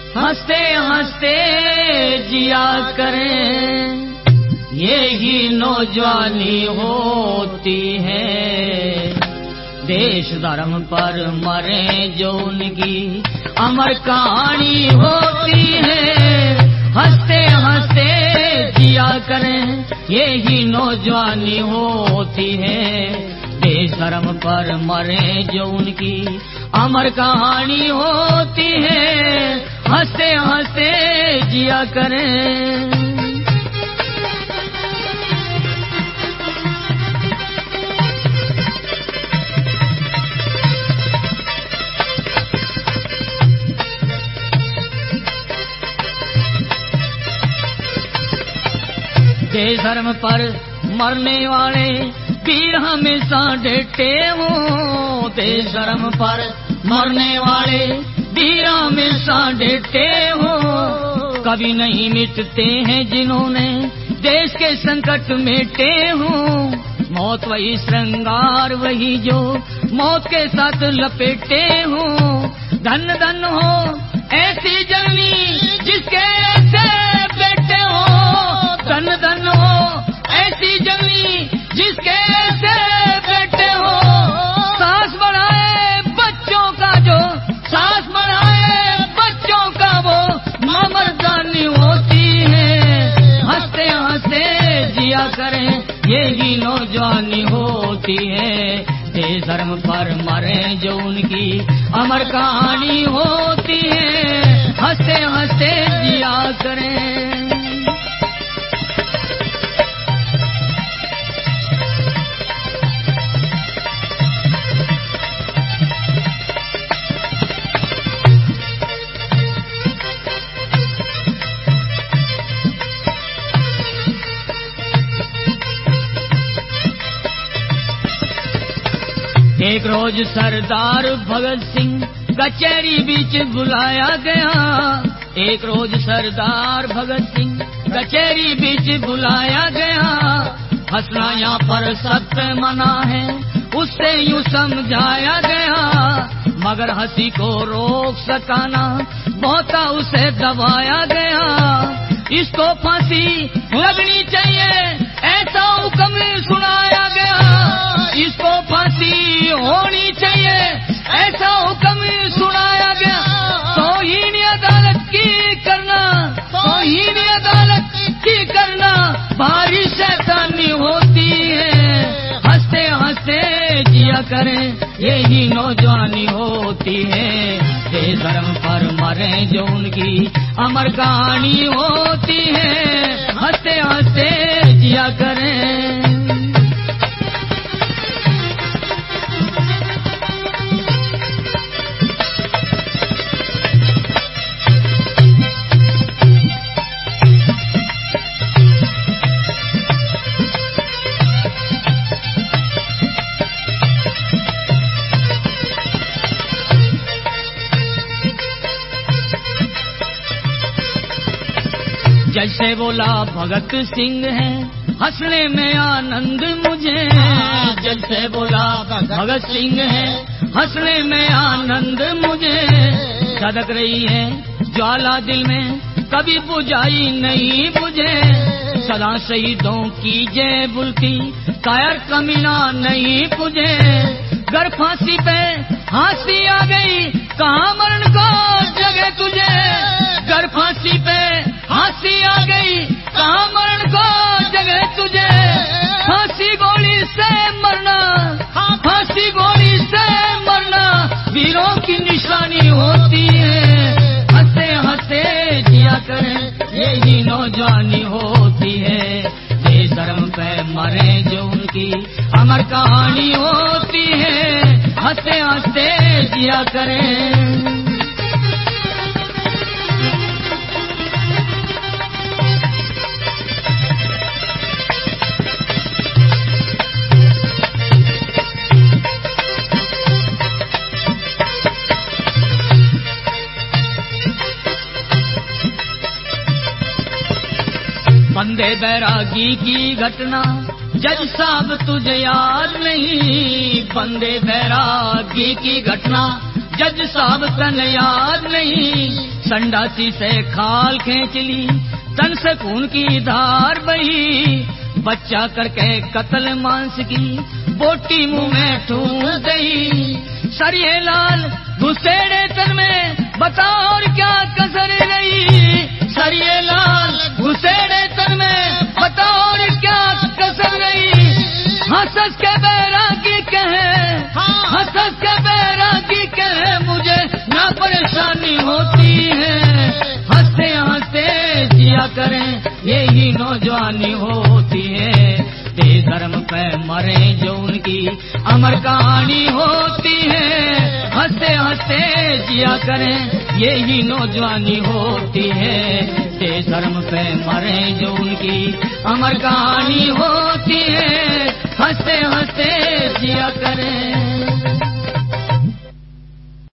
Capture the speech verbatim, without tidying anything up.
ہنستے ہنستے جیا کریں، یہی نوجوانی ہوتی ہے، دیش دھرم پر مرے جو ان کی امر کہانی ہوتی ہے، ہنستے ہنستے جیا کریں، یہی نوجوانی ہوتی ہے، دیش دھرم پر مرے جو ان کی امر کہانی ہوتی ہے، ہنستے ہنستے جیا کریں۔ دیش دھرم پر مرنے والے ویر ہمیشہ ڈٹے ہوں، دیش دھرم پر مرنے والے ویر ہمیشہ ڈٹے ہوں، کبھی نہیں مٹتے ہیں جنہوں نے دیش کے سنکٹ میٹے ہوں، موت وہی سرنگار وہی جو موت کے ساتھ لپیٹے ہوں، دھن دھن ہو ایسی جنگی جس کے ایسے بیٹے ہوں، دھن دھن ہو ایسی جنگی جس کے ایسے بیٹے ہو، سانس بڑھائے بچوں کا جو سانس بڑھائے بچوں کا وہ مامردانی ہوتی ہے، ہنستے ہنستے جیا کریں، یہی نوجوانی ہوتی ہے، دیش دھرم پر مرے جو ان کی امر کہانی ہوتی ہے، ہنستے ہنستے جیا کریں۔ ایک روز سردار بھگت سنگھ کچہری بیچ بلایا گیا، ایک روز سردار بھگت سنگھ کچہری بیچ بلایا گیا، ہنسنا یہاں پر سخت منع ہے اس سے یوں سمجھایا گیا، مگر ہنسی کو روک سکانا بہتا اسے دبایا گیا، اس کو پھانسی لگنی چاہیے ایسا حکم سنایا گیا، اس کو پھانسی ہونی چاہیے ایسا حکم سنایا گیا، توہین عدالت کی کرنا توہین عدالت کی کرنا بھاری شیطانی ہوتی ہے، ہنستے ہنستے جیا کریں، یہی نوجوانی ہوتی ہے، دیش دھرم پر مرے جو ان کی امر کہانی ہوتی ہے، ہنستے ہنستے جیا کریں۔ جیسے بولا بھگت سنگھ ہے ہنسنے میں آنند مجھے، جیسے بولا بھگت سنگھ ہے ہنسنے میں آنند مجھے، دھڑک رہی ہے جوالا دل میں کبھی بجھائی نہیں مجھے، سدا شہیدوں کی جے بلتی کائر کمینہ نہیں مجھے، گر پھانسی پہ ہانسی آ گئی کہاں مرن کو جگہ تجھے، گر پھانسی پہ ہانسی آ گئی کہاں مرن کو جگہ تجھے، پھانسی گولی سے مرنا پھانسی گولی سے مرنا ویروں کی نشانی ہوتی ہے، ہنستے ہنستے جیا کریں، یہی نوجوانی ہوتی ہے، دیش دھرم پہ مرے جو ان کی امر کہانی ہوتی ہے، ہنستے ہنستے جیا کریں۔ بندے بیراگی کی گھٹنا جج صاحب تجھے یاد نہیں، بندے بیراگی کی گھٹنا جج صاحب تن یاد نہیں، سنڈاسی سے کھال کھینچ لی، تن سے خون کی دھار بہی، بچہ کر کے قتل مانس کی بوٹی منہ میں ٹھونس گئی، سریے لال گھسیڑے تن میں بتا اور کیا کسر رہی، سریے لال گھسیڑے تن میں بتا اور کیا کسر رہی، ہنس کے بیراگی کہے، ہنس کے بیراگی کہے مجھے نہ پریشانی ہوتی ہے، ہنستے ہنستے جیا کریں یہی نوجوانی ہوتی ہے، بے شرم پہ مرے جو ان کی امر کہانی ہوتی ہے، ہنستے ہنستے جیا کریں یہی نوجوانی ہوتی ہے، بے شرم پہ مرے جو ان کی امر کہانی ہوتی ہے، ہنستے ہنستے جیا کریں۔